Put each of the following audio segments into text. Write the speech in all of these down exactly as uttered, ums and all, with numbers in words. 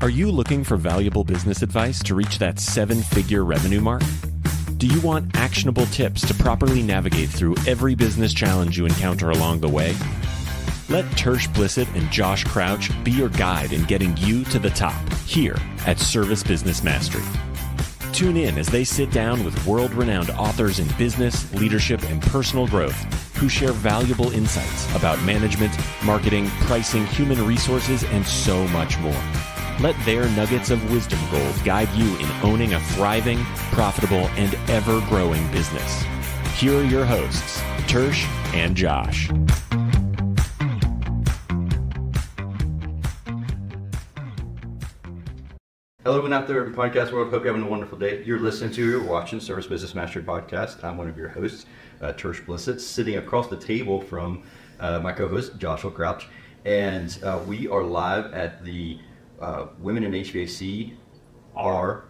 Are you looking for valuable business advice to reach that seven-figure revenue mark? Do you want actionable tips to properly navigate through every business challenge you encounter along the way? Let Tersh Blissett and Josh Crouch be your guide in getting you to the top here at Service Business Mastery. Tune in as they sit down with world-renowned authors in business, leadership, and personal growth who share valuable insights about management, marketing, pricing, human resources, and so much more. Let their nuggets of wisdom gold guide you in owning a thriving, profitable, and ever-growing business. Here are your hosts, Tersh and Josh. Hello, everyone out there in podcast world. Hope you're having a wonderful day. You're listening to or watching Service Business Mastery podcast. I'm one of your hosts, uh, Tersh Blissett, sitting across the table from uh, my co-host, Joshua Crouch. And uh, we are live at the uh, Women in H V A C R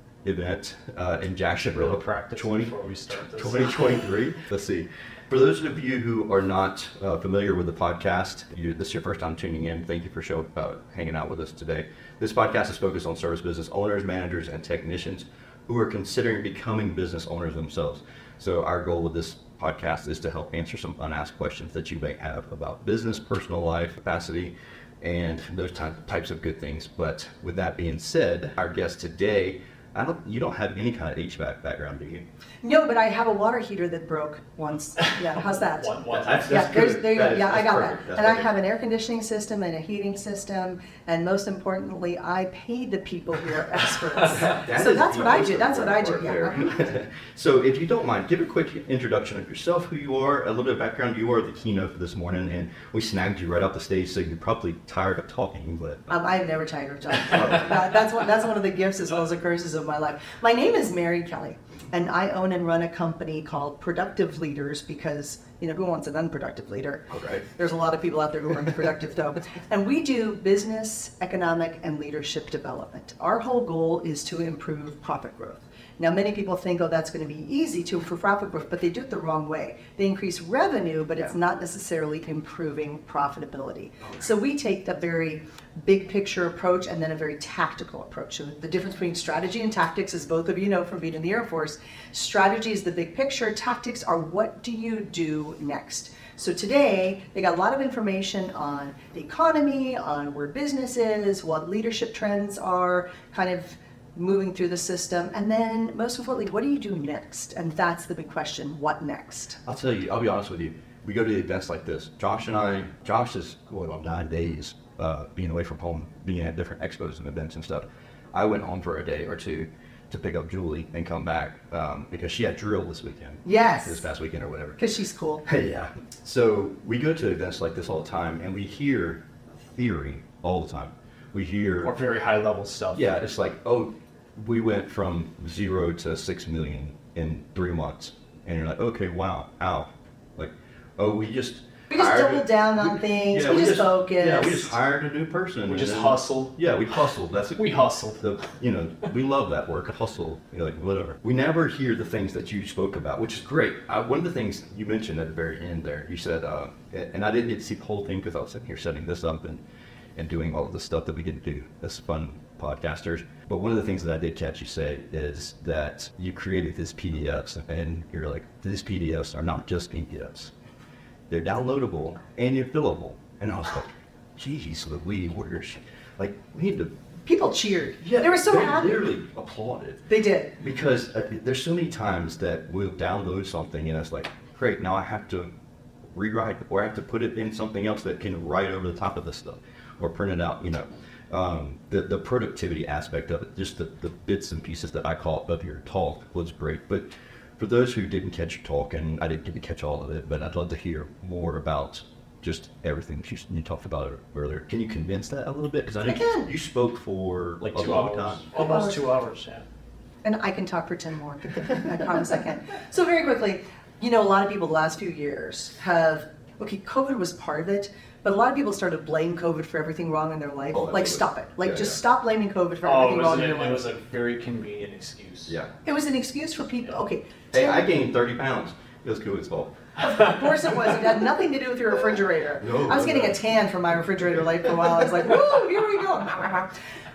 event uh, in Jacksonville. Practice twenty, before we start this. twenty twenty-three. Let's see. For those of you who are not uh, familiar with the podcast, you, this is your first time tuning in. Thank you for show, uh, hanging out with us today. This podcast is focused on service business owners, managers, and technicians who are considering becoming business owners themselves. So our goal with this podcast is to help answer some unasked questions that you may have about business, personal life, capacity, and those ty- types of good things. But with that being said, our guest today, I don't, you don't have any kind of H V A C background, do you? No, but I have a water heater that broke once. Yeah, how's that? One, one That's, yeah, that's there's, good. there you go. That is- Yeah, I that's got perfect. that. That's And I perfect. have an air conditioning system and a heating system, and most importantly, I paid the people who are experts. That so is that's the what I most do. That's what I do. important part Yeah. there. So if you don't mind, give a quick introduction of yourself, who you are, a little bit of background. You are the keynote for this morning, and we snagged you right off the stage, so you're probably tired of talking. But Um, I've never tired of talking. That- that's one. That's one of the gifts as well as the curses of my life. My name is Mary Kelly, and I own and run a company called Productive Leaders because, you know, who wants an unproductive leader? All right. There's a lot of people out there who are unproductive though. And we do business, economic, and leadership development. Our whole goal is to improve profit growth. Now, many people think, oh, that's going to be easy to improve profit growth, but they do it the wrong way. They increase revenue, but it's Yeah. not necessarily improving profitability. So we take the very big picture approach and then a very tactical approach. So the difference between strategy and tactics, as both of you know from being in the Air Force, strategy is the big picture, tactics are what do you do next. So today, they got a lot of information on the economy, on where business is, what leadership trends are, kind of moving through the system, and then most importantly, what do you do next? And that's the big question, what next? I'll tell you, I'll be honest with you. We go to events like this. Josh and I, Josh is going on nine days uh, being away from home, being at different expos and events and stuff. I went home for a day or two to pick up Julie and come back um, because she had drill this weekend. Yes. This past weekend or whatever. Because she's cool. Yeah. So we go to events like this all the time, and we hear theory all the time. We hear, Or very high level stuff. yeah, it's like, oh, we went from zero to six million in three months, and you're like, okay, wow, how? Like, oh, we just We just hired- doubled down on things, we just focused. Yeah, we just hired a new person. We and just then- hustled. Yeah, we hustled. That's We hustled. the, you know, we love that word, hustle, you know, like whatever. We never hear the things that you spoke about, which is great. I, one of the things you mentioned at the very end there, you said, uh, and I didn't get to see the whole thing because I was sitting here setting this up and, and doing all of the stuff that we get to do as fun podcasters. But one of the things that I did catch you say is that you created this P D Fs, and you're like, these P D Fs are not just P D Fs. They're downloadable and they're fillable. And I was like, geez, Louise, like, we need to. People cheered. They were so they happy. literally applauded. They did. Because uh, there's so many times that we'll download something and it's like, great, now I have to rewrite or I have to put it in something else that can write over the top of this stuff or print it out, you know. Um, the, the productivity aspect of it, just the, the bits and pieces that I caught of your talk was great. But for those who didn't catch your talk, and I didn't get to catch all of it, but I'd love to hear more about just everything that you, you talked about earlier. Can you condense that a little bit? Because I think I can. you spoke for Like a two long hours. time. Almost two hours, yeah. And I can talk for ten more. I promise I can. So very quickly, you know, a lot of people the last few years have, okay, COVID was part of it, but a lot of people started to blame COVID for everything wrong in their life. Oh, like, absolutely. stop it. Like, Yeah, just yeah. stop blaming COVID for Oh, everything it wrong was, in a, your life. it was a very convenient excuse. Yeah. It was an excuse for people. Okay. Hey, Tim- I gained thirty pounds. It was COVID's fault. Of course it was. It had nothing to do with your refrigerator. No, I was no, getting no. a tan from my refrigerator light for a while. I was like, woo, here we go.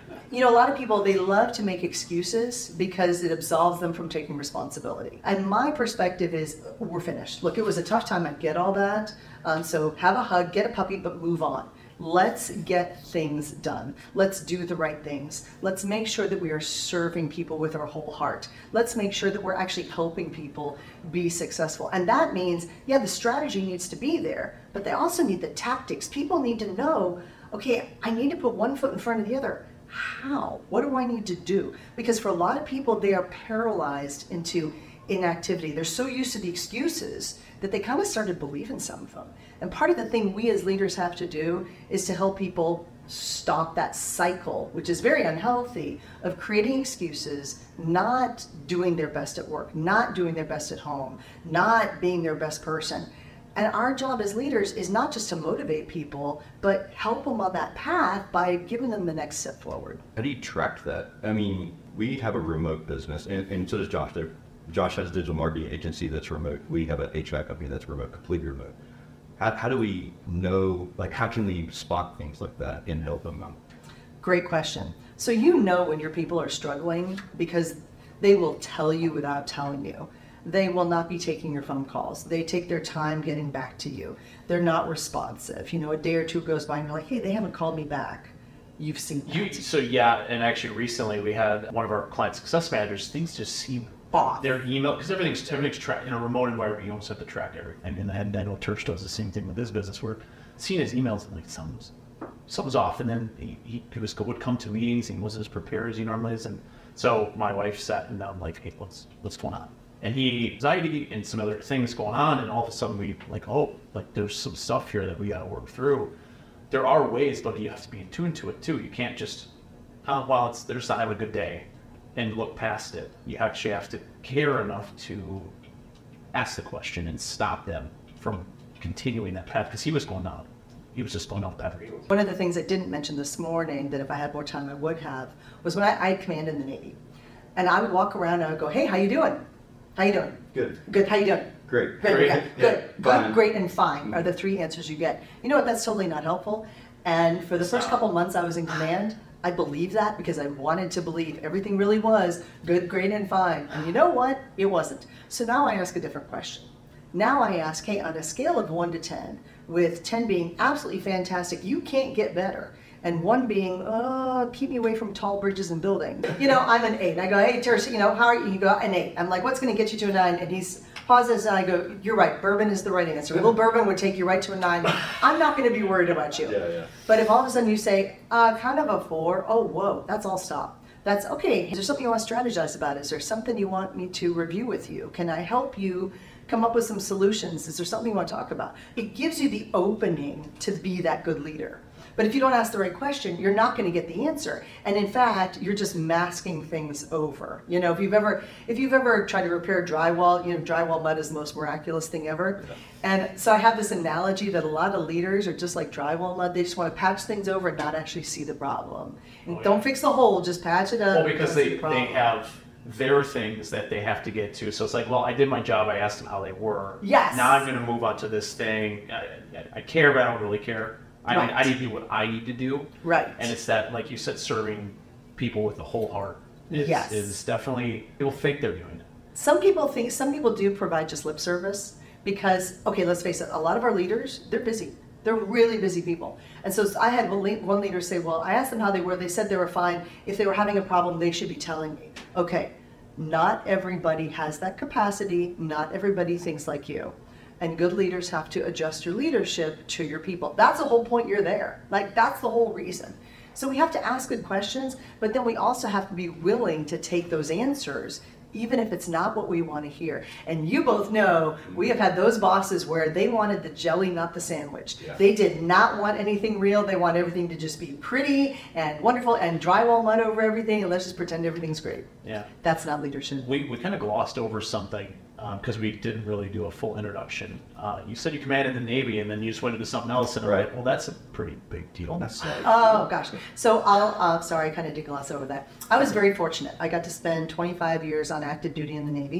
You know, a lot of people, they love to make excuses because it absolves them from taking responsibility. And my perspective is, we're finished. Look, it was a tough time. I get all that. Um, so have a hug, get a puppy, but move on. Let's get things done. Let's do the right things. Let's make sure that we are serving people with our whole heart. Let's make sure that we're actually helping people be successful. And that means, yeah, the strategy needs to be there, but they also need the tactics. People need to know, okay, I need to put one foot in front of the other. How? What do I need to do? Because for a lot of people, they are paralyzed into inactivity. They're so used to the excuses that they kind of started believing some of them. And part of the thing we as leaders have to do is to help people stop that cycle, which is very unhealthy, of creating excuses, not doing their best at work, not doing their best at home, not being their best person. And our job as leaders is not just to motivate people, but help them on that path by giving them the next step forward. How do you track that? I mean, we have a remote business, and, and so does Josh. There, Josh has a digital marketing agency that's remote. We have an H V A C company that's remote, completely remote. How, how do we know, like, how can we spot things like that and help them out? Great question. So you know when your people are struggling because they will tell you without telling you. They will not be taking your phone calls. They take their time getting back to you. They're not responsive. You know, a day or two goes by and you're like, hey, they haven't called me back. You've seen that. You, so yeah, and actually recently we had one of our client success managers, things just seem off. Their email, because everything's everything's tracked in a remote environment. You almost have to track everything. And, and I know Tersh does the same thing with his business. Where seeing his emails, and like something's something's off, and then he, he, he was would come to meetings and wasn't as prepared as he normally is. And so my wife sat him down like, hey, what's what's going on? And he anxiety and some other things going on, and all of a sudden we like, oh, like there's some stuff here that we got to work through. There are ways, but you have to be in tune to it too. You can't just, oh, well, it's there's I have a good day, and look past it. You actually have to care enough to ask the question and stop them from continuing that path, because he was going down. He was just going off that route. One of the things I didn't mention this morning that if I had more time I would have was when I, I commanded in the Navy, and I would walk around and I would go, hey, how you doing? How you doing? Good. Good. How you doing? Great. Good. Great. Yeah. Good. Yeah. Good. Fine. Great. And fine are the three answers you get. You know what? That's totally not helpful. And for the first couple months I was in command, I believed that because I wanted to believe everything really was good, great, and fine. And you know what? It wasn't. So now I ask a different question. Now I ask, hey, on a scale of one to ten, with ten being absolutely fantastic, you can't get better, and one being, oh, keep me away from tall bridges and buildings. You know, I'm an eight. I go, hey, Tersh, you know, how are you? You go, an eight. I'm like, what's going to get you to a nine? And he's pauses, and I go, you're right, bourbon is the right answer. A little bourbon would take you right to a nine. I'm not going to be worried about you. Yeah, yeah. But if all of a sudden you say, uh, kind of a four, oh, whoa, that's all stop. That's okay. Is there something you want to strategize about? Is there something you want me to review with you? Can I help you come up with some solutions? Is there something you want to talk about? It gives you the opening to be that good leader. But if you don't ask the right question, you're not going to get the answer. And in fact, you're just masking things over. You know, if you've ever if you've ever tried to repair drywall, you know, drywall mud is the most miraculous thing ever. Yeah. And so I have this analogy that a lot of leaders are just like drywall mud. They just want to patch things over and not actually see the problem. And Oh, yeah. Don't fix the hole, just patch it up. Well, because Don't see they, the problem. they have their things that they have to get to. So it's like, well, I did my job. I asked them how they were. Yes. Now I'm going to move on to this thing. I, I, I care, but I don't really care. I, Right. I need to do what I need to do. Right. And it's that, like you said, serving people with the whole heart is, Yes. is definitely, people think they're doing it. Some people think, some people do provide just lip service because, okay, let's face it, a lot of our leaders, they're busy. They're really busy people. And so I had one le- one leader say, well, I asked them how they were. They said they were fine. If they were having a problem, they should be telling me. Okay, not everybody has that capacity. Not everybody thinks like you. And good leaders have to adjust your leadership to your people. That's the whole point you're there. Like, that's the whole reason. So we have to ask good questions, but then we also have to be willing to take those answers, even if it's not what we want to hear. And you both know we have had those bosses where they wanted the jelly, not the sandwich. Yeah. They did not want anything real. They want everything to just be pretty and wonderful and drywall mud over everything, and let's just pretend everything's great. Yeah. That's not leadership. We, we kind of glossed over something because um, we didn't really do a full introduction. Uh, you said you commanded the Navy, and then you just went into something else, and I'm Right. like, well, that's a pretty big deal. That's Oh gosh. So I'll, uh, sorry, I kind of did gloss over that. I was very fortunate. I got to spend twenty-five years on active duty in the Navy.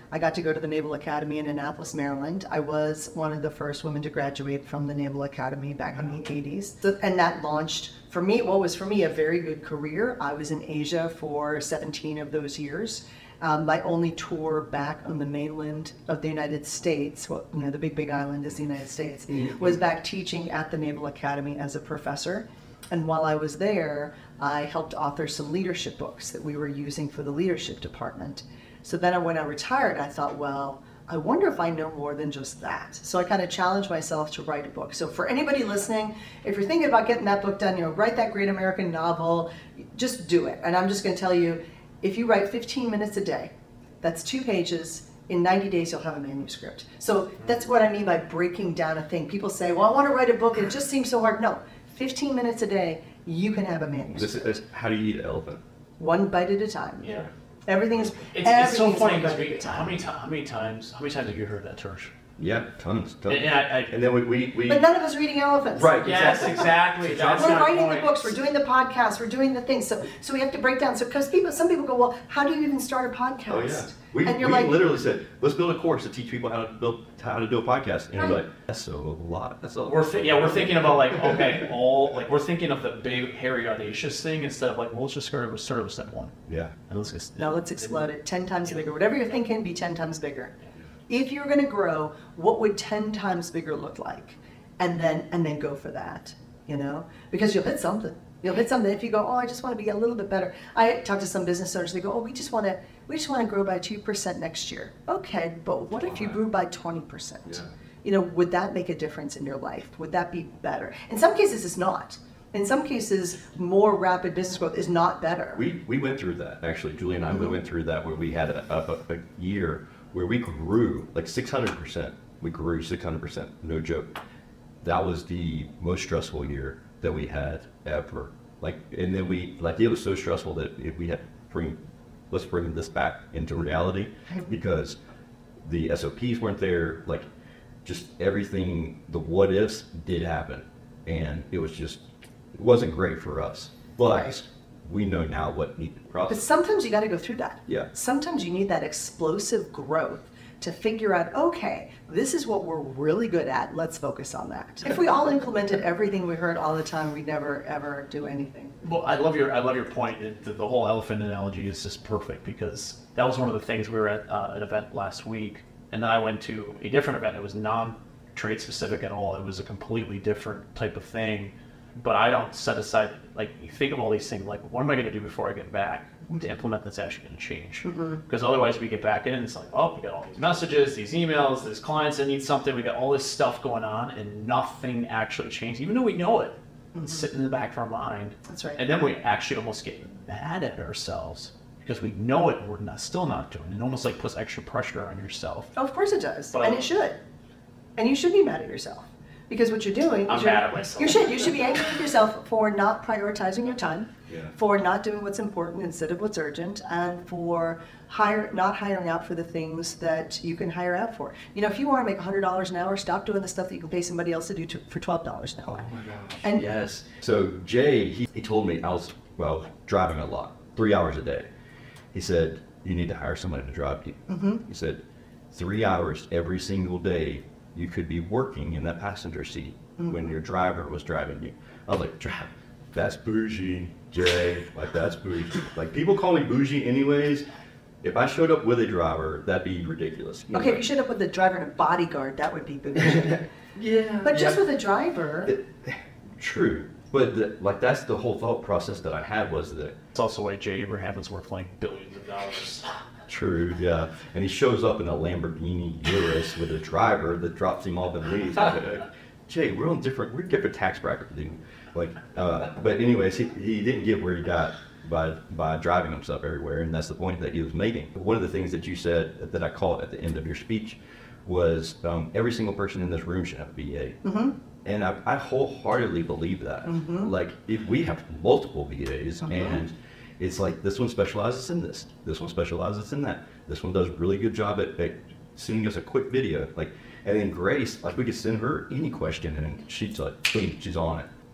I got to go to the Naval Academy in Annapolis, Maryland. I was one of the first women to graduate from the Naval Academy back in the eighties. So, and that launched, for me, what was for me a very good career. I was in Asia for seventeen of those years. Um, my only tour back on the mainland of the United States, well, you know, the big, big island is the United States, mm-hmm. was back teaching at the Naval Academy as a professor. And while I was there, I helped author some leadership books that we were using for the leadership department. So then when I retired, I thought, well, I wonder if I know more than just that. So I kind of challenged myself to write a book. So for anybody listening, if you're thinking about getting that book done, you know, write that great American novel, just do it. And I'm just going to tell you, if you write fifteen minutes a day, that's two pages. In ninety days, you'll have a manuscript. So that's what I mean by breaking down a thing. People say, well, I want to write a book, and it just seems so hard. No, fifteen minutes a day, you can have a manuscript. This is, how do you eat an elephant? One bite at a time. Yeah. Everything's, it's, it's so everything's funny one because bite we, at a time. how many times, how many times, how many times have you heard that, Tersh? Yeah, tons. tons. And, and, I, I, and then we, we, we But none of us reading elephants. right. yes, exactly. That's We're my writing point. the books, we're doing the podcasts, we're doing the things. So so we have to break down. So because people, some people go, well, how do you even start a podcast? Oh yeah. We, and you're we like, literally said, let's build a course to teach people how to build how to do a podcast. And you're Right. like, that's a lot. That's a We're th- yeah, we're thinking about like okay, all like we're thinking of the big, hairy, audacious thing instead of like well, let's just start with start with step one. yeah. And let's just now let's explode it ten times bigger. Whatever you're thinking, be ten times bigger. If you're going to grow, what would ten times bigger look like? And then and then go for that, you know? Because you'll hit something. You'll hit something. If you go, oh, I just want to be a little bit better. I talk to some business owners. They go, oh, we just want to we just want to grow by two percent next year. Okay, but what if you grew by twenty percent? Yeah. You know, would that make a difference in your life? Would that be better? In some cases, it's not. In some cases, more rapid business growth is not better. We we went through that actually. Julie and I we went through that where we had a, a, a year where we grew like six hundred percent. We grew six hundred percent. No joke. That was the most stressful year that we had ever. Like, and then we like it was so stressful that if we had to bring let's bring this back into reality because the S O Ps weren't there. Like, just everything, the what ifs did happen, and it was just it wasn't great for us. But Right. we know now what needed to But process. sometimes you got to go through that. Yeah. Sometimes you need that explosive growth to figure out, okay, this is what we're really good at. Let's focus on that. If we all implemented everything we heard all the time, we'd never ever do anything. Well, I love your I love your point. It- The, the whole elephant analogy is just perfect because that was one of the things we were at uh, an event last week, and then I went to a different event. It was non-trade specific at all. It was a completely different type of thing. But I don't set aside like you think of all these things like what am I going to do before I get back to implement that's actually going to change? Because otherwise we get back in and it's like oh we got all these messages, these emails, there's clients that need something, we got all this stuff going on and nothing actually changed, even though we know it. It's sitting in the back of our mind. That's right. And then we actually almost get mad at ourselves because we know it and we're not, still not doing it. It almost like puts extra pressure on yourself. Oh, of course it does, But- and it should. And you should be mad at yourself because what you're doing. I'm is you're- mad at myself. You should. You should be angry at yourself for not prioritizing your time, Yeah. for not doing what's important instead of what's urgent, and for hire not hiring out for the things that you can hire out for. You know, if you want to make one hundred dollars an hour, stop doing the stuff that you can pay somebody else to do to, for twelve dollars an hour. And Yes. So Jay, he, he told me I was well driving a lot, three hours a day. He said you need to hire somebody to drive you. Mm-hmm. He said three hours every single day you could be working in that passenger seat mm-hmm. when your driver was driving you. I was like, drive. That's bougie, Jay. Like that's bougie. Like people call me bougie anyways. If I showed up with a driver, that'd be ridiculous. You okay, know, if you showed up with a driver and a bodyguard, that would be bougie. yeah. But just yeah. with a driver, It- True, but the, like that's the whole thought process that I had was that It's also why Jay Abraham is worth like billions of dollars. true, yeah. And he shows up in a Lamborghini Urus with a driver that drops him off and leaves. I'm like, Jay, we're on different, we're different tax bracket, dude. Like, uh, but anyways, he, he didn't get where he got by by driving himself everywhere, and that's the point that he was making. One of the things that you said that I caught at the end of your speech was um, every single person in this room should have a B A. Mm-hmm. And I, I wholeheartedly believe that. Mm-hmm. Like, if we have multiple V As, mm-hmm. and it's like this one specializes in this, this one specializes in that, this one does a really good job at, at sending us a quick video. Like, and then Grace, like we could send her any question, and she's like, boom, she's on it.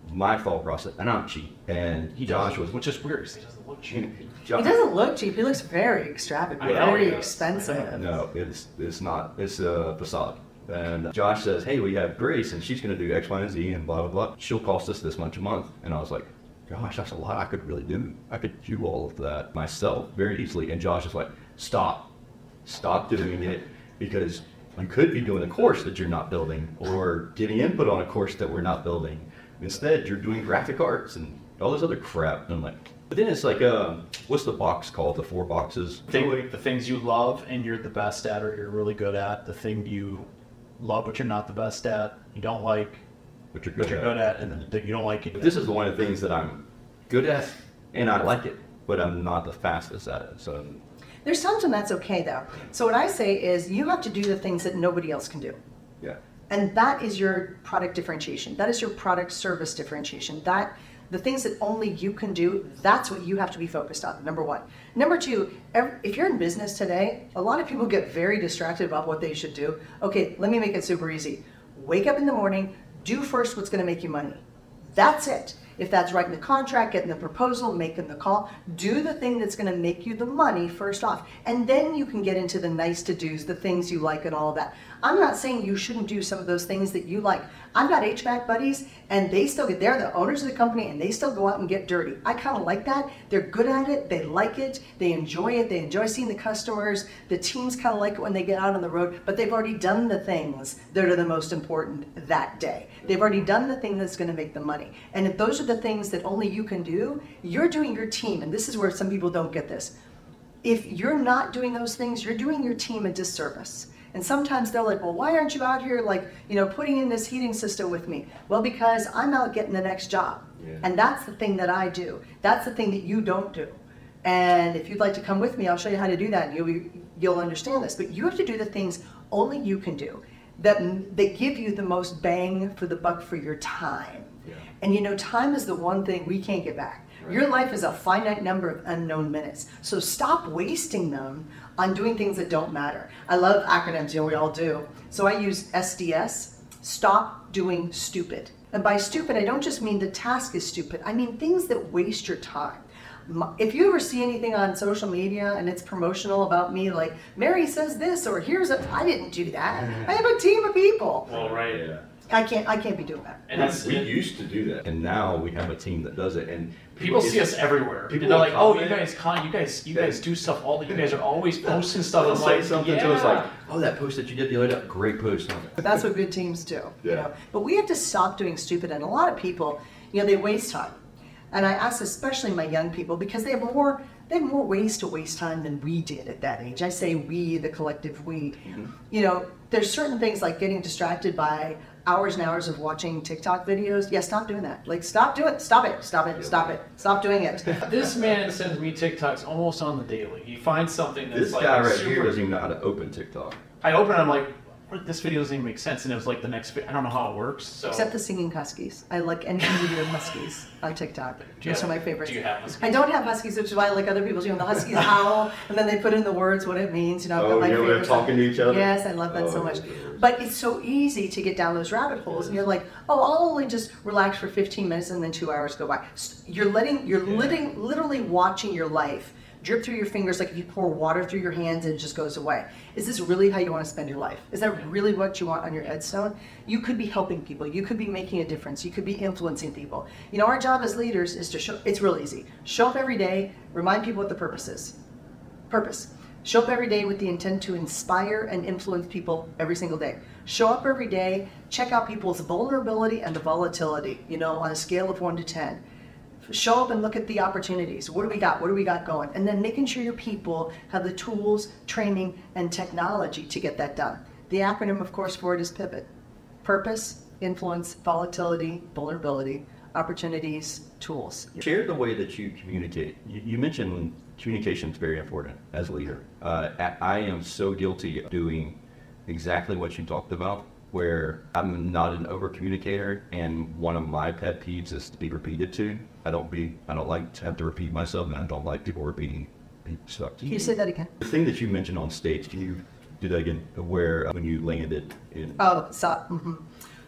my thought process, and I'm cheap, and He Josh does, was, which is weird. 'Cause he doesn't look cheap. Josh, He doesn't look cheap. He looks very extravagant, I know very he does. expensive. No, it's it's not. It's a facade. And Josh says, hey, we have Grace, and she's going to do X, Y, and Z, and blah, blah, blah. She'll cost us this much a month. And I was like, gosh, that's a lot I could really do. I could do all of that myself very easily. And Josh is like, stop. Stop doing it, because you could be doing a course that you're not building, or getting input on a course that we're not building. Instead, you're doing graphic arts and all this other crap. And I'm like, but then it's like, uh, what's the box called? The four boxes? Thing, the things you love and you're the best at, or you're really good at. The thing you love but you're not the best at. You don't like, But you're but good you're at. good at, and then you don't like it. This is one of the things that I'm good at, and I like it, but I'm not the fastest at it. So There's times when that's okay though. So what I say is you have to do the things that nobody else can do. yeah, And that is your product differentiation. That is your product service differentiation. That the things that only you can do, that's what you have to be focused on, number one. Number two, ev- if you're in business today, a lot of people get very distracted about what they should do. Okay, let me make it super easy. Wake up in the morning, do first what's gonna make you money. That's it. If that's writing the contract, getting the proposal, making the call, do the thing that's going to make you the money first off. And then you can get into the nice to-dos, the things you like and all of that. I'm not saying you shouldn't do some of those things that you like. I've got H V A C buddies and they still get, they're the owners of the company and they still go out and get dirty. I kind of like that. They're good at it. They like it. They enjoy it. They enjoy seeing the customers. The teams kind of like it when they get out on the road, but they've already done the things that are the most important that day. They've already done the thing that's going to make them money. And if those are the things that only you can do, you're doing your team. And this is where some people don't get this. If you're not doing those things, you're doing your team a disservice. And sometimes they're like, well, why aren't you out here like, you know, putting in this heating system with me? Well, because I'm out getting the next job. Yeah. And that's the thing that I do. That's the thing that you don't do. And if you'd like to come with me, I'll show you how to do that. And you'll, you'll understand this. But you have to do the things only you can do that, that give you the most bang for the buck for your time. Yeah. And you know, time is the one thing we can't get back. Right. Your life is a finite number of unknown minutes. So stop wasting them on doing things that don't matter. I love acronyms, you know, we all do. So I use S D S, stop doing stupid. And by stupid, I don't just mean the task is stupid. I mean things that waste your time. If you ever see anything on social media and it's promotional about me, like Mary says this, or here's a, I didn't do that. I have a team of people. Well, right. yeah. I can't, I can't be doing that. And that's we used to do that, and now we have a team that does it. And people see us everywhere. People And they're like, will "Oh, you comment. guys, con, you guys, you guys do stuff. All you guys are always posting stuff." They'll I'm say like, something yeah. to us like, "Oh, that post that you did the other day, great post." I'm like, That's what good teams do. You Yeah. know? But we have to stop doing stupid. And a lot of people, you know, they waste time. And I ask especially my young people because they have more they have more ways to waste time than we did at that age. I say we, the collective we. Mm-hmm. You know, there's certain things like getting distracted by hours and hours of watching TikTok videos. Yeah, stop doing that. Like, stop doing it. Stop it. Stop it. Stop it. Stop doing it. This man sends me TikToks almost on the daily. He finds something that's this like guy right super. here doesn't even know how to open TikTok. I open it, I'm like, what, this video doesn't even make sense, and it was like the next. vi- I don't know how it works. So. Except the singing huskies. I like any video of huskies on TikTok. Do you Those are have- my favorites. do you have huskies? I don't have huskies, which is why I like other people's. You know, the huskies howl, and then they put in the words, what it means. You know, I've Oh, got my you know, they're favorites. talking to each other? Yes, I love that so Oh, much. Lord. But it's so easy to get down those rabbit holes, and you're like, oh, I'll only just relax for fifteen minutes, and then two hours go by. S- You're letting, you're letting, literally watching your life drip through your fingers like if you pour water through your hands and it just goes away. Is this really how you want to spend your life? Is that really what you want on your headstone? You could be helping people. You could be making a difference. You could be influencing people. You know, our job as leaders is to show, it's real easy. Show up every day, remind people what the purpose is. Purpose. Show up every day with the intent to inspire and influence people every single day. Show up every day, check out people's vulnerability and the volatility, you know, on a scale of one to ten. Show up and look at the opportunities. What do we got? What do we got going? And then making sure your people have the tools, training, and technology to get that done. The acronym, of course, for it is PIVOT. Purpose, influence, volatility, vulnerability, opportunities, tools. Share the way that you communicate. You, you mentioned communication is very important as a leader. Uh, I, I am so guilty of doing exactly what you talked about, where I'm not an over communicator, and one of my pet peeves is to be repeated to. I don't be. I don't like to have to repeat myself, and I don't like people repeating stuff. Can you say that again? The thing that you mentioned on stage, can you do that again? Where uh, when you landed in. Oh, so, mhm.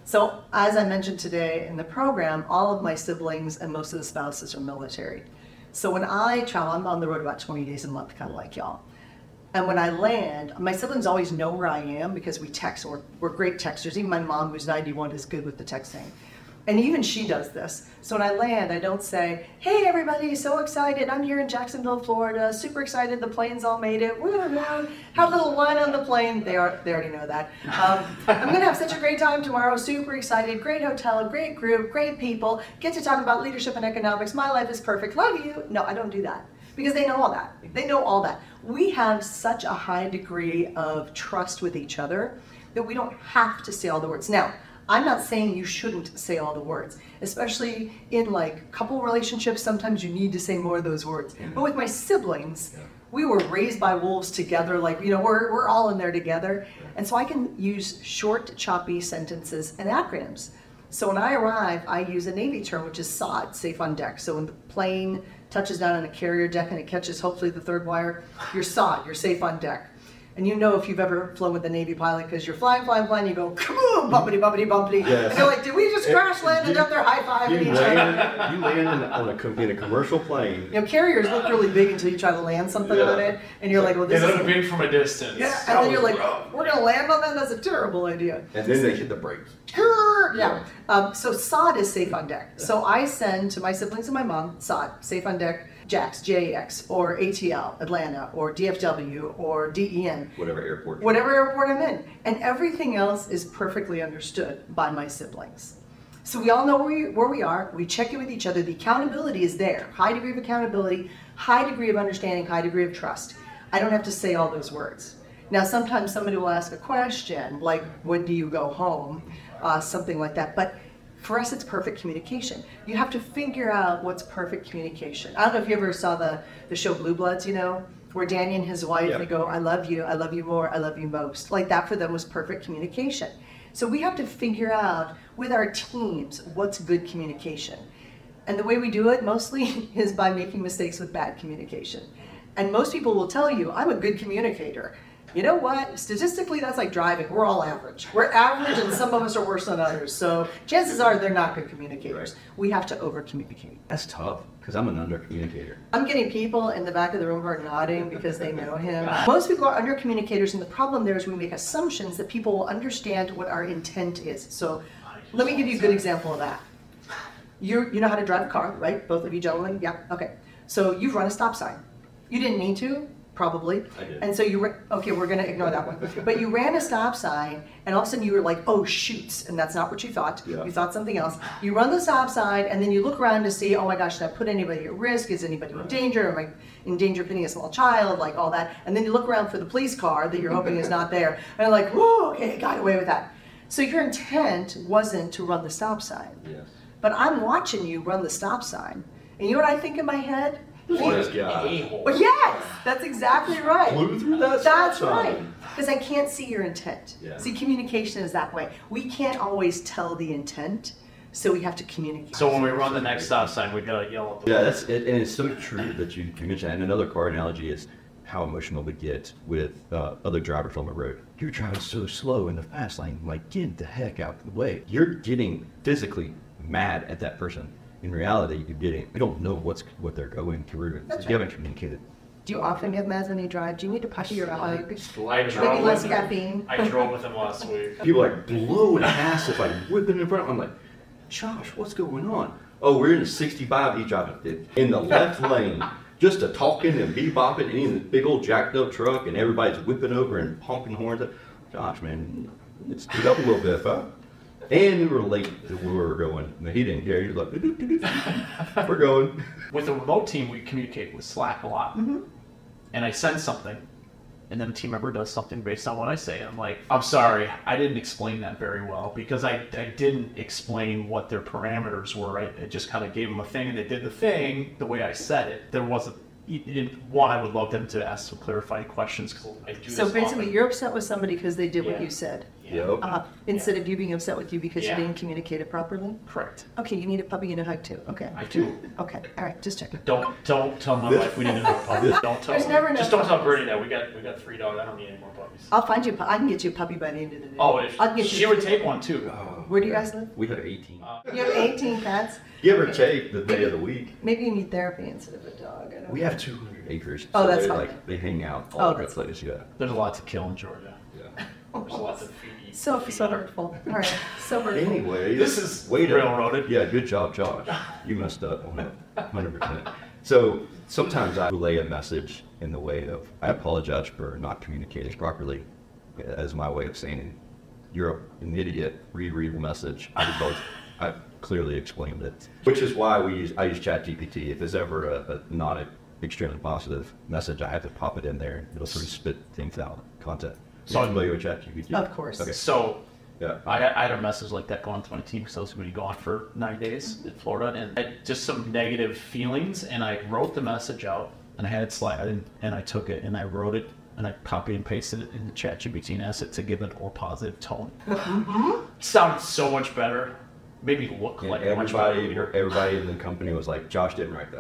So as I mentioned today in the program, all of my siblings and most of the spouses are military. So when I travel, I'm on the road about twenty days a month, kind of like y'all. And when I land, my siblings always know where I am because we text, or we're great texters. Even my mom, who's ninety-one, is good with the texting. And even she does this. So when I land, I don't say, hey everybody, so excited, I'm here in Jacksonville, Florida, super excited, the plane's all made it, woo, woo. Have a little wine on the plane. They are, they already know that. Um, I'm gonna have such a great time tomorrow, super excited, great hotel, great group, great people, get to talk about leadership and economics, my life is perfect, love you. No, I don't do that. Because they know all that. They know all that. We have such a high degree of trust with each other that we don't have to say all the words. Now, I'm not saying you shouldn't say all the words, especially in like couple relationships, sometimes you need to say more of those words. But with my siblings, we were raised by wolves together, like, you know, we're, we're all in there together. And so I can use short, choppy sentences and acronyms. So when I arrive, I use a Navy term, which is S O D, safe on deck. So when the plane touches down on a carrier deck and it catches hopefully the third wire, you're S O D, you're safe on deck. And you know if you've ever flown with a Navy pilot, because you're flying, flying, flying, you go, kaboom, bumpity, bumpity, bumpity. Yes. And they're like, did we just crash land? And up there high-fiving You each other. land, you land in, on a, com- in a commercial plane. You know, carriers look really big until you try to land something Yeah. on it, and you're like, well, They this look is... big from a distance. Yeah, and then you're like, we're going to land on that? That's a terrible idea. And then they hit the brakes. Yeah. Um, so S O D is safe on deck. So I send to my siblings and my mom, S O D, safe on deck, JAX, J A X, or A T L, Atlanta, or D F W, or D E N. Whatever airport. Whatever airport I'm in. And everything else is perfectly understood by my siblings. So we all know where we, where we are. We check in with each other. The accountability is there. High degree of accountability, high degree of understanding, high degree of trust. I don't have to say all those words. Now, sometimes somebody will ask a question, like, when do you go home? Uh, something like that. But for us, it's perfect communication. You have to figure out what's perfect communication. I don't know if you ever saw the, the show Blue Bloods, you know, where Danny and his wife, Yeah. they go, I love you, I love you more, I love you most. Like that for them was perfect communication. So we have to figure out with our teams what's good communication. And the way we do it mostly is by making mistakes with bad communication. And most people will tell you, I'm a good communicator. You know what? Statistically, that's like driving. We're all average. We're average, and some of us are worse than others. So chances are they're not good communicators. We have to over-communicate. That's tough, because I'm an under-communicator. I'm getting people in the back of the room who are nodding because they know him. Most people are under-communicators, and the problem there is we make assumptions that people will understand what our intent is. So let me give you a good example of that. You you know how to drive a car, right? Both of you gentlemen? Yeah, okay. So you've run a stop sign. You didn't mean to. Probably. I did. And so you, ra- okay, we're gonna ignore that one. But you ran a stop sign, and all of a sudden you were like, oh, shoots, and that's not what you thought. Yeah. You thought something else. You run the stop sign, and then you look around to see, oh my gosh, did I put anybody at risk? Is anybody in danger? Am I in danger of hitting a small child? Like all that. And then you look around for the police car that you're hoping is not there. And you're like, whoa, okay, got away with that. So your intent wasn't to run the stop sign. Yes. But I'm watching you run the stop sign. And you know what I think in my head? This guy. Well, yes, that's exactly right. Flew through that That's stop sign. right. Because I can't see your intent. Yeah. See, communication is that way. We can't always tell the intent, so we have to communicate. So when we run the next stop sign, we gotta yell at the Yeah, that's it, and it's so true that you, you mentioned that. And another car analogy is how emotional we get with uh, other drivers on the road. You're driving so slow in the fast lane, like get the heck out of the way. You're getting physically mad at that person. In reality, you're getting, you don't know what's what they're going through. That's You haven't communicated. Do you often get mad when you drive? Do you need to push your eye? I Maybe drove less with him. caffeine. I drove with him last week. People are like blowing past us, like whipping in front. I'm like, Josh, what's going on? Oh, we're in the sixty-five. He's driving in the left lane, just a talking and bebopping, and he's in a big old jacked up truck, and everybody's whipping over and honking horns. Josh, man, let's speed up a little bit, huh? And we were late to where we were going. And he didn't care. He was like, doo, doo, doo, doo. We're going. With the remote team, we communicate with Slack a lot. Mm-hmm. And I send something, and then a team member does something based on what I say. I'm like, I'm sorry, I didn't explain that very well because I, I didn't explain what their parameters were. I, I just kind of gave them a thing, and they did the thing the way I said it. There wasn't, one, I would love them to ask some clarifying questions because I do So this basically, often. you're upset with somebody because they did what Yeah. you said, Yep. uh, instead of you being upset with you because Yeah. you didn't communicate it properly? Correct. Okay, you need a puppy and a hug too. Okay. I do. Okay, all right, just checking. Don't don't tell my wife we didn't have puppies. Don't tell There's her. never enough Just don't tell puppies. Bernie that we got we got three dogs. I don't need any more puppies. I'll find you. a pu- I can get you a puppy by the end of the day. Oh, if I can get she you. would take one too. Oh, Where do you guys live? We have eighteen. You have eighteen cats? Give or take the day of the week. Maybe you need therapy instead of a dog. I don't We know. have two hundred acres. Oh, so that's they're fine. like they hang out Oh, all over the that's place. Yeah. There's a lot to kill in Georgia. Yeah. There's lots of feed. So, so hurtful. All right, so hurtful. Anyway, This is way to- railroaded. Yeah, good job, Josh. You messed up on it, one hundred percent. So sometimes I relay a message in the way of, I apologize for not communicating properly, as my way of saying, you're an idiot, reread the message. I did both. I clearly explained it. Which is why we use, I use ChatGPT. If there's ever a, a not an extremely positive message, I have to pop it in there. It'll sort of spit things out, content. So I'm familiar with ChatGPT. Of course. Okay. So Yeah. I, I had a message like that going to my team because I was going to be gone for nine days in Florida, and I had just some negative feelings, and I wrote the message out, and I had it slide, and, and I took it, and I wrote it, and I copied and pasted it into ChatGPT and asked it to give it a more positive tone. Sounded so much better. Made me look Yeah, like a much better everybody, leader. everybody in the company was like, Josh didn't write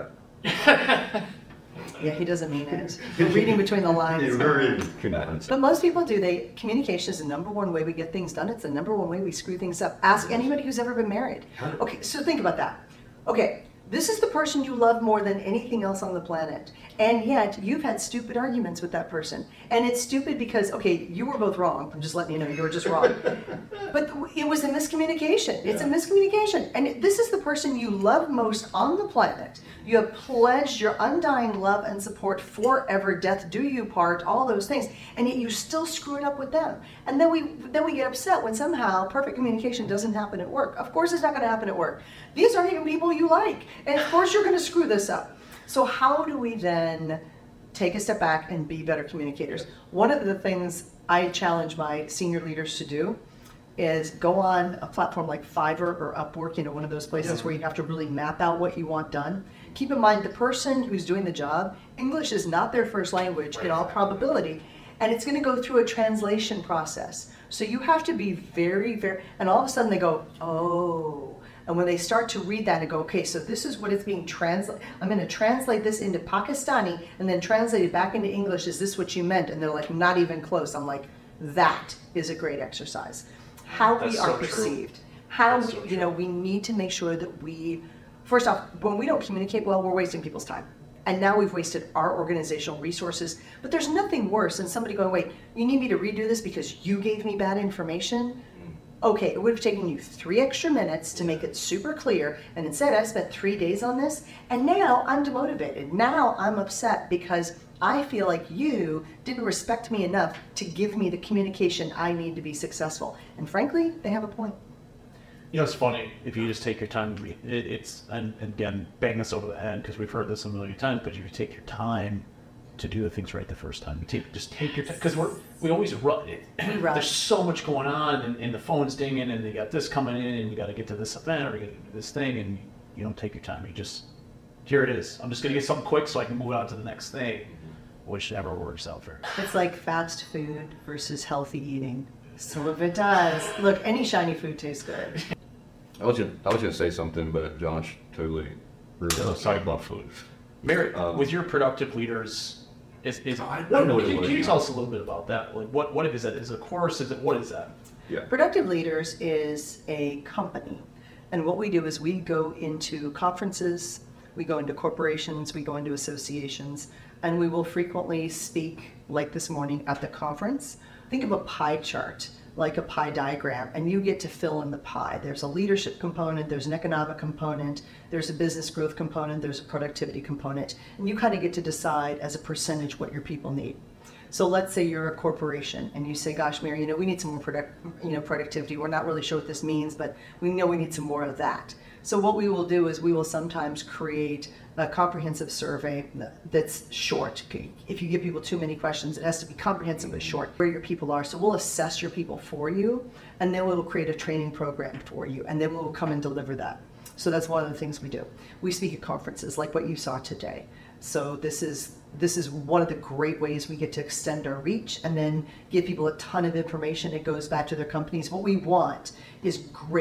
that. Yeah, he doesn't mean it. You're reading between the lines. It really could not answer. But most people do. They communication is the number one way we get things done. It's the number one way we screw things up. Ask anybody who's ever been married. Okay, so think about that. Okay, this is the person you love more than anything else on the planet. And yet you've had stupid arguments with that person. And it's stupid because, okay, you were both wrong. I'm just letting you know you were just wrong. But it was a miscommunication. It's a miscommunication. And this is the person you love most on the planet. You have pledged your undying love and support forever, death do you part, all those things. And yet you still screw it up with them. And then we then we get upset when somehow perfect communication doesn't happen at work. Of course it's not going to happen at work. These aren't even people you like. And of course you're going to screw this up. So how do we then take a step back and be better communicators? One of the things I challenge my senior leaders to do is go on a platform like Fiverr or Upwork, you know, one of those places where you have to really map out what you want done. Keep in mind, the person who's doing the job, English is not their first language in all probability, and it's going to go through a translation process. So you have to be very, very, and all of a sudden they go, oh. And when they start to read that and go, okay, so this is what it's being translated. I'm going to translate this into Pakistani and then translate it back into English. Is this what you meant? And they're like, not even close. I'm like, that is a great exercise. How That's we are so true. perceived. How, That's so we, you know, we need to make sure that we, first off, when we don't communicate well, we're wasting people's time. And now we've wasted our organizational resources. But there's nothing worse than somebody going, wait, you need me to redo this because you gave me bad information? Okay, it would have taken you three extra minutes to make it super clear, and instead I spent three days on this, and now I'm demotivated. Now I'm upset because I feel like you didn't respect me enough to give me the communication I need to be successful. And frankly, they have a point. You know, it's funny if you just take your time. to read It, it's and, and again, bang this over the head because we've heard this a million times. But if you take your time to do the things right the first time, you take just take your time because we're we always run. rush. There's so much going on, and, and the phone's dinging, and you got this coming in, and you got to get to this event or you got to do this thing, and you don't take your time. You just here it is. I'm just gonna get something quick so I can move on to the next thing, which never works out very. It's like fast food versus healthy eating. Some of it does. Look, any shiny food tastes good. I was gonna, I was gonna say something, but Josh totally ruined So it. sorry about food. Mary, Um, with your productive leaders, is, is I don't know what it can, was. can you tell us a little bit about that? Like, what what is that? Is it a course? Is it what is that? Yeah. Productive Leaders is a company. And what we do is we go into conferences, we go into corporations, we go into associations, and we will frequently speak, like this morning at the conference. Think of a pie chart, like a pie diagram, and you get to fill in the pie. There's a leadership component, there's an economic component, there's a business growth component, there's a productivity component, and you kind of get to decide as a percentage what your people need. So let's say you're a corporation and you say, gosh, Mary, you know, we need some more product, you know, productivity. We're not really sure what this means, but we know we need some more of that. So what we will do is we will sometimes create a comprehensive survey that's short. If you give people too many questions, it has to be comprehensive but short, where your people are. So we'll assess your people for you, and then we'll create a training program for you, and then we'll come and deliver that. So that's one of the things we do. We speak at conferences like what you saw today. So this is this is one of the great ways we get to extend our reach and then give people a ton of information. It goes back to their companies. What we want is great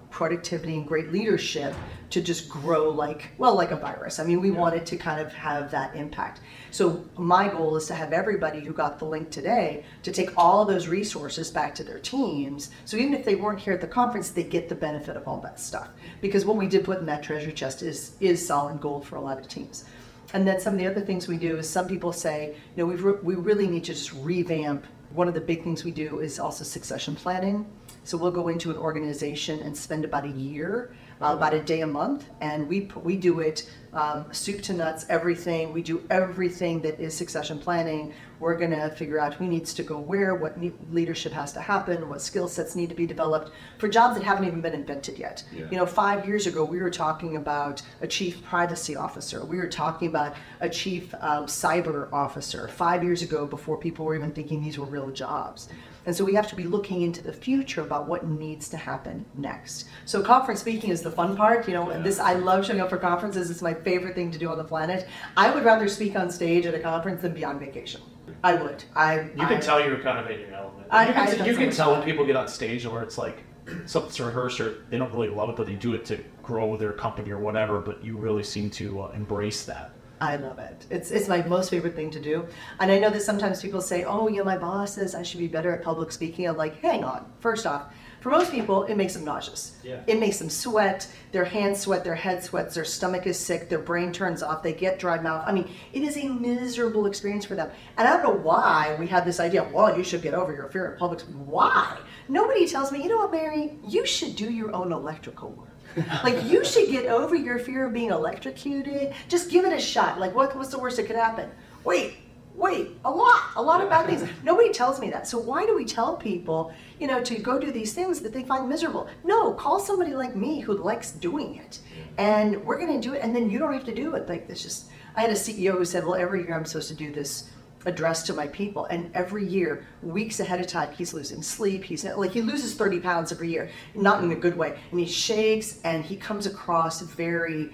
productivity and great leadership to just grow like, well, like a virus. I mean, we Yeah. wanted to kind of have that impact. So my goal is to have everybody who got the link today to take all those resources back to their teams. So even if they weren't here at the conference, they get the benefit of all that stuff. Because what we did put in that treasure chest is, is solid gold for a lot of teams. And then some of the other things we do is some people say, you know, we re- we really need to just revamp. One of the big things we do is also succession planning. So we'll go into an organization and spend about a year, uh, about a day a month, and we p- we do it um, soup to nuts, everything. We do everything that is succession planning. We're going to figure out who needs to go where, what ne- leadership has to happen, what skill sets need to be developed for jobs that haven't even been invented yet. Yeah. You know, five years ago, we were talking about a chief privacy officer. We were talking about a chief um, cyber officer five years ago before people were even thinking these were real jobs. And so we have to be looking into the future about what needs to happen next. So conference speaking is the fun part, you know, and this, I love showing up for conferences. It's my favorite thing to do on the planet. I would rather speak on stage at a conference than be on vacation. I would. I. You can I, tell you're kind of in your element. I- you can, I- you that's can what- tell when people get on stage where it's like something's rehearsed or they don't really love it, but they do it to grow their company or whatever. But you really seem to uh, embrace that. I love it. It's it's my most favorite thing to do. And I know that sometimes people say, oh, you know, my boss says I should be better at public speaking. I'm like, hang on. First off, for most people, it makes them nauseous. Yeah. It makes them sweat. Their hands sweat, their head sweats, their stomach is sick, their brain turns off, they get dry mouth. I mean, it is a miserable experience for them. And I don't know why we have this idea, well, you should get over your fear of public speaking. Why? Nobody tells me, you know what, Mary, you should do your own electrical work. Like, you should get over your fear of being electrocuted. Just give it a shot. Like, what, what's the worst that could happen? Wait, wait, a lot, a lot of bad things. Nobody tells me that. So why do we tell people, you know, to go do these things that they find miserable? No, call somebody like me who likes doing it. And we're going to do it, and then you don't have to do it. Like, this just, I had a C E O who said, well, every year I'm supposed to do this address to my people, and every year, weeks ahead of time, he's losing sleep. He's like, he loses thirty pounds every year, not in a good way, and he shakes and he comes across very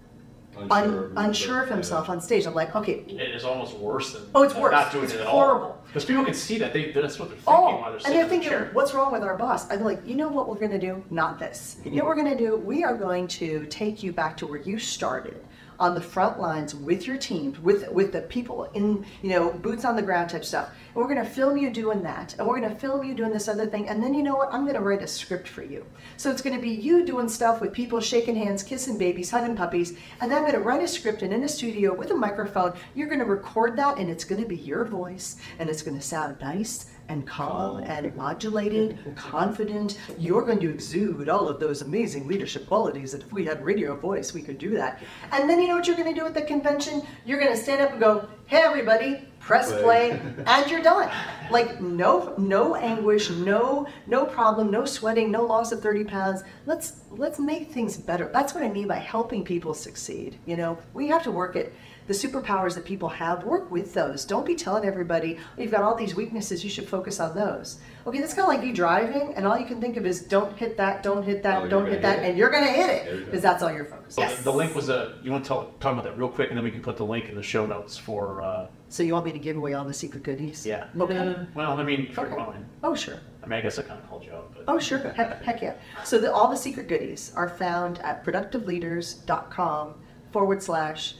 un- unsure of himself on stage. I'm like, okay, It is almost worse than Oh, it's than worse. not doing It's it at horrible. all. Because people can see that. They that's what they're thinking oh, while they're and sitting they're in the thinking, chair. what's wrong with our boss? I'm like, you know what we're going to do? Not this. You know what we're going to do? We are going to take you back to where you started, on the front lines with your teams, with with the people in, you know, boots on the ground type stuff. And we're going to film you doing that, and we're going to film you doing this other thing, and then you know what? I'm going to write a script for you. So it's going to be you doing stuff with people shaking hands, kissing babies, hugging puppies, and then I'm going to write a script, and in a studio with a microphone, you're going to record that, and it's going to be your voice, and it's going to sound nice and calm and modulated, confident. You're going to exude all of those amazing leadership qualities that if we had radio voice, we could do that. And then you know what you're going to do at the convention? You're going to stand up and go, hey everybody, press play, and you're done. Like, no no anguish, no no problem, no sweating, no loss of thirty pounds. Let's let's make things better. That's what I mean by helping people succeed. You know, we have to work it. The superpowers that people have, work with those. Don't be telling everybody, oh, you've got all these weaknesses, you should focus on those. Okay, that's kind of like you driving, and all you can think of is don't hit that, don't hit that, Oh, you're don't gonna hit that, hit it. and you're going to hit There it, you go. because that's all you're focused on. So the link was a. You want to tell, talk about that real quick, and then we can put the link in the show notes for. Uh, So you want me to give away all the secret goodies? yeah. Okay. Well, I mean, if you're Okay. willing. Oh, sure. I mean, I guess I kind of called you out, but. Oh, sure. Heck, heck yeah. So the, all the secret goodies are found at productiveleaders.com forward slash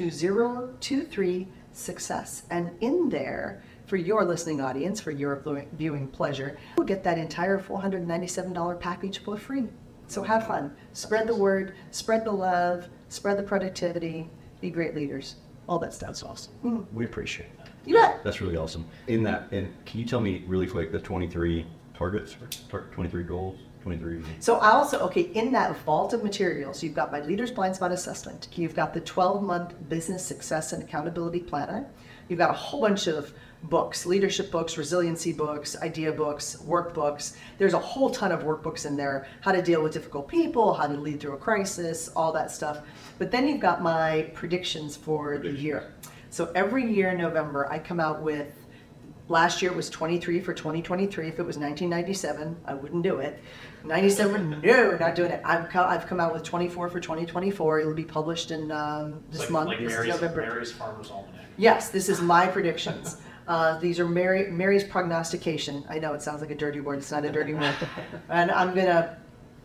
2023 success. And in there, for your listening audience, for your viewing pleasure, you'll get that entire four hundred ninety-seven dollars package for free. So have fun. Spread the word, spread the love, spread the productivity, be great leaders. All that stuff. That's awesome. We appreciate that. You bet. That's really awesome. In that, and can you tell me really quick the twenty-three targets, tar- twenty-three goals, twenty-three? So I also, okay, in that vault of materials, you've got my Leaders Blind Spot Assessment. You've got the twelve-month Business Success and Accountability Planner. You've got a whole bunch of books, leadership books, resiliency books, idea books, workbooks. There's a whole ton of workbooks in there, how to deal with difficult people, how to lead through a crisis, all that stuff. But then you've got my predictions for the year. So every year in November, I come out with, last year it was twenty-three for twenty twenty-three. If it was nineteen ninety-seven, I wouldn't do it. ninety-seven, no, not doing it. I've come, I've come out with twenty-four for twenty twenty-four. It'll be published in um, this like, month, Like this is Mary's, November. Mary's Farmer's Almanac. Yes, this is my predictions. Uh, these are Mary, Mary's prognostication. I know it sounds like a dirty word. It's not a dirty word. And I'm gonna,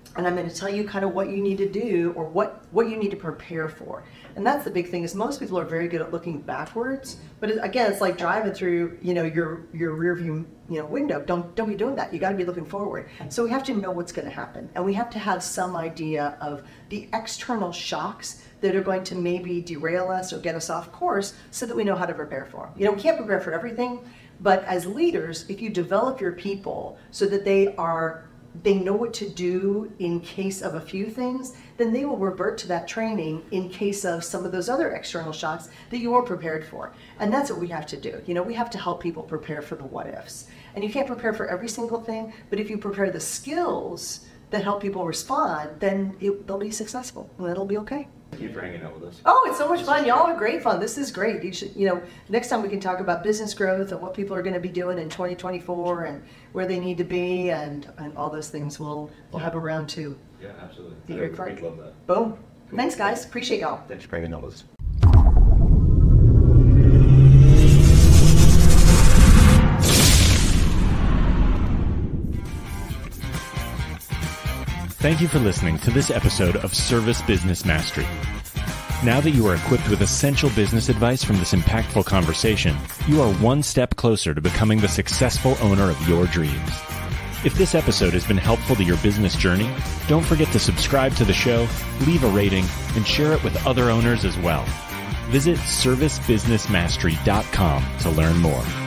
and I'm going to tell you kind of what you need to do or what, what you need to prepare for. And that's the big thing, is most people are very good at looking backwards. But it, again, it's like driving through, you know, your your rear view, you know, window. Don't don't be doing that. You got to be looking forward. So we have to know what's going to happen, and we have to have some idea of the external shocks that are going to maybe derail us or get us off course, so that we know how to prepare for them. You know, we can't prepare for everything, but as leaders, if you develop your people so that they are they know what to do in case of a few things, then they will revert to that training in case of some of those other external shocks that you weren't prepared for. And that's what we have to do. You know, we have to help people prepare for the what ifs. And you can't prepare for every single thing, but if you prepare the skills that help people respond, then it, they'll be successful, and it'll be okay. Thank you for hanging out with us. Oh, it's so much fun. Y'all are great fun. This is great. You should, you know, next time we can talk about business growth and what people are going to be doing in twenty twenty-four and where they need to be, and, and all those things. We'll we'll have a round two. Yeah, absolutely. Be great fun. We'd love that. Boom. Thanks, guys. Appreciate y'all. Thanks for hanging out with us. Thank you for listening to this episode of Service Business Mastery. Now that you are equipped with essential business advice from this impactful conversation, you are one step closer to becoming the successful owner of your dreams. If this episode has been helpful to your business journey, don't forget to subscribe to the show, leave a rating, and share it with other owners as well. Visit service business mastery dot com to learn more.